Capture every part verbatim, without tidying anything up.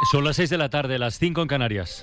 Son las seis de la tarde, las cinco en Canarias.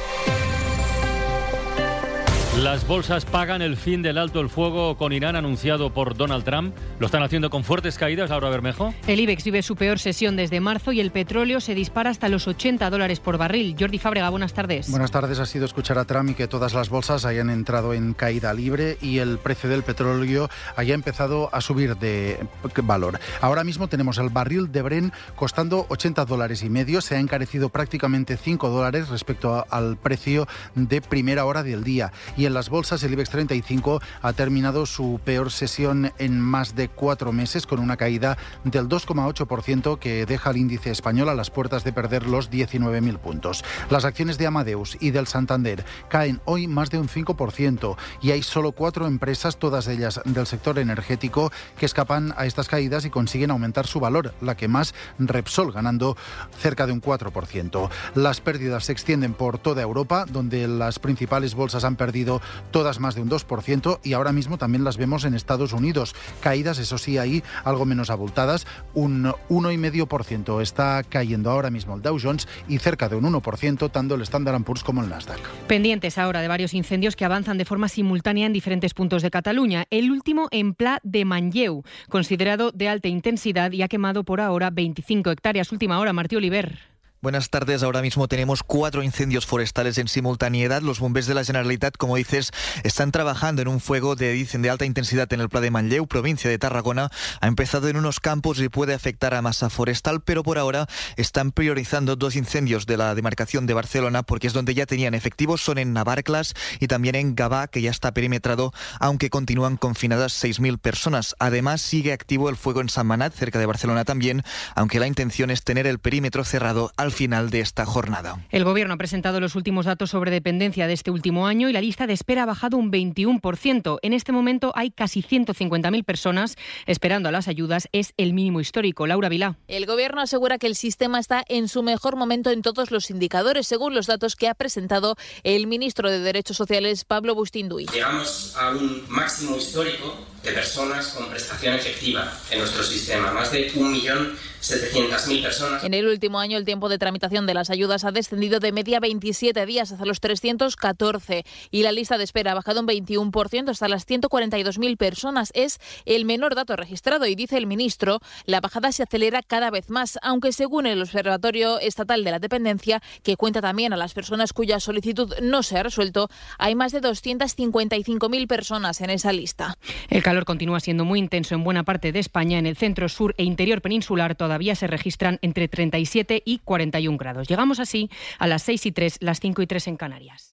Las bolsas pagan el fin del alto el fuego con Irán anunciado por Donald Trump. Lo están haciendo con fuertes caídas, Laura Bermejo. El IBEX vive su peor sesión desde marzo y el petróleo se dispara hasta los ochenta dólares por barril. Jordi Fábrega, buenas tardes. Buenas tardes. Ha sido escuchar a Trump y que todas las bolsas hayan entrado en caída libre y el precio del petróleo haya empezado a subir de valor. Ahora mismo tenemos el barril de Brent costando ochenta dólares y medio. Se ha encarecido prácticamente cinco dólares respecto a, al precio de primera hora del día. Y en las bolsas, el IBEX treinta y cinco ha terminado su peor sesión en más de cuatro meses, con una caída del dos coma ocho por ciento que deja al índice español a las puertas de perder los diecinueve mil puntos. Las acciones de Amadeus y del Santander caen hoy más de un cinco por ciento y hay solo cuatro empresas, todas ellas del sector energético, que escapan a estas caídas y consiguen aumentar su valor. La que más, Repsol, ganando cerca de un cuatro por ciento. Las pérdidas se extienden por toda Europa, donde las principales bolsas han perdido todas más de un dos por ciento, y ahora mismo también las vemos en Estados Unidos. Caídas, eso sí, ahí algo menos abultadas, un uno coma cinco por ciento está cayendo ahora mismo el Dow Jones y cerca de un uno por ciento tanto el Standard and Poor's como el Nasdaq. Pendientes ahora de varios incendios que avanzan de forma simultánea en diferentes puntos de Cataluña. El último en Pla de Manlleu, considerado de alta intensidad y ha quemado por ahora veinticinco hectáreas. Última hora, Martí Oliver. Buenas tardes. Ahora mismo tenemos cuatro incendios forestales en simultaneidad. Los bombers de la Generalitat, como dices, están trabajando en un fuego de, dicen, de alta intensidad en el Pla de Manlleu, provincia de Tarragona. Ha empezado en unos campos y puede afectar a masa forestal, pero por ahora están priorizando dos incendios de la demarcación de Barcelona, porque es donde ya tenían efectivos. Son en Navarclas y también en Gavà, que ya está perimetrado, aunque continúan confinadas seis mil personas. Además, sigue activo el fuego en Sant Manat, cerca de Barcelona también, aunque la intención es tener el perímetro cerrado al final de esta jornada. El Gobierno ha presentado los últimos datos sobre dependencia de este último año y la lista de espera ha bajado un veintiuno por ciento. En este momento hay casi ciento cincuenta mil personas esperando a las ayudas. Es el mínimo histórico. Laura Vilá. El Gobierno asegura que el sistema está en su mejor momento en todos los indicadores, según los datos que ha presentado el ministro de Derechos Sociales, Pablo Bustinduy. Llegamos a un máximo histórico de personas con prestación efectiva en nuestro sistema, más de un millón setecientas mil personas. En el último año el tiempo de tramitación de las ayudas ha descendido de media veintisiete días hasta los trescientos catorce y la lista de espera ha bajado un veintiuno por ciento hasta las ciento cuarenta y dos mil personas. Es el menor dato registrado y, dice el ministro, la bajada se acelera cada vez más, aunque según el Observatorio Estatal de la Dependencia, que cuenta también a las personas cuya solicitud no se ha resuelto, hay más de doscientas cincuenta y cinco mil personas en esa lista. El calor continúa siendo muy intenso en buena parte de España. En el centro, sur e interior peninsular todavía se registran entre treinta y siete y cuarenta y un grados. Llegamos así a las seis y tres, las cinco y tres en Canarias.